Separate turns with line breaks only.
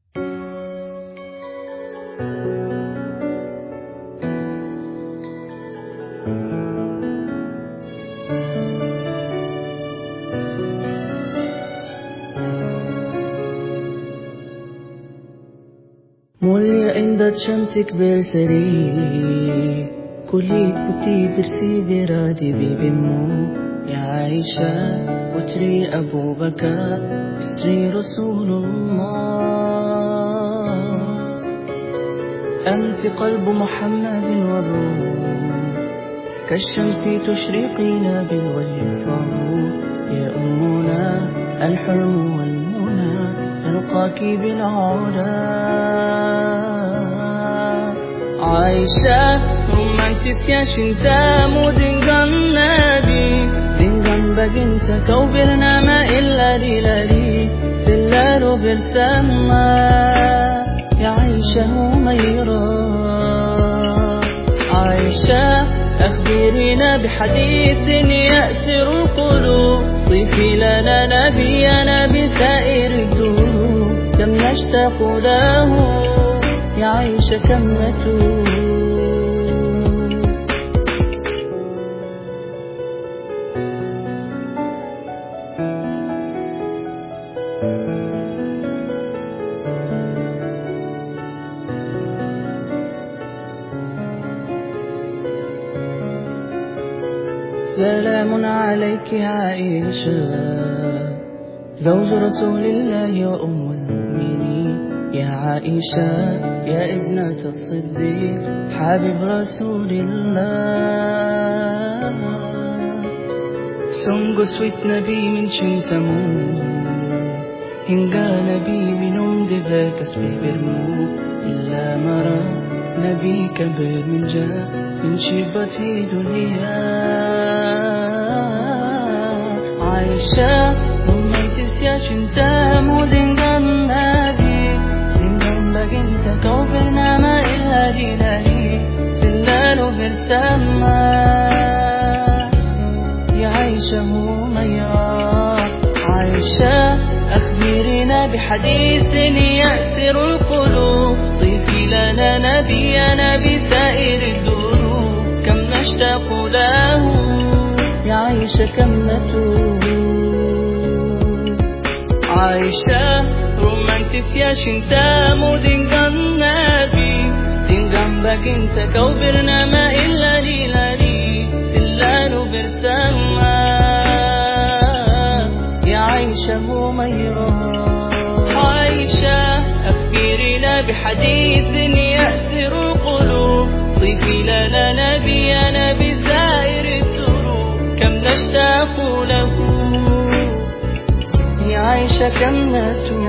Mulya inda cantik berseri, kulit putih bersih beradi bibirmu, ya Aisyah putri Abu Bakar, istri Rasulullah. أنت قلب محمد والروح، كالشمس تشرقين بالوجه الصبور، يا أمنا الحلم والمنى نلقاك بالعلا. Aisyah, romantis ya cintamu dengan Nabi, dengan baginda kau bernama Lali, selalu bersama ya Aisyah Humairah. Aisyah, أخبرينا بحديث يأسر القلوب، صفي لنا نبينا بسائر الدروب، كم نشتاق له يا عيشة كم نتوب. سلام عليك يا عائشة، زوج رسول الله وأم المؤمنين، يا عائشة يا ابنة الصديق حبيب رسول الله. Sungguh sweet Nabi min cintamu, hingga Nabi minum di bekas bibirmu, illa mara Nabi kabir min jah min shibati dunia. Aisyah, romantis ya cintamu dengan Nabi, dengan baginda kau bernama Lali, selalu bersama يا عيشة هميرة. عائشة، أخبرينا بحديث يأسر القلوب، صفي لنا نبينا بسائر الدروب، كم نشتاق له يا عيشة كم نتوب. عائشة، romantis ya cintamu dengan Nabi, dengan baginda kau bernama Lali, selalu bersama يا عيشة هميرة. عائشة، أخبرينا بحديث يأسر القلوب، صفي لنا نبينا بسائر الدروب، كم نشتاق له يا عيشة كم نتوب.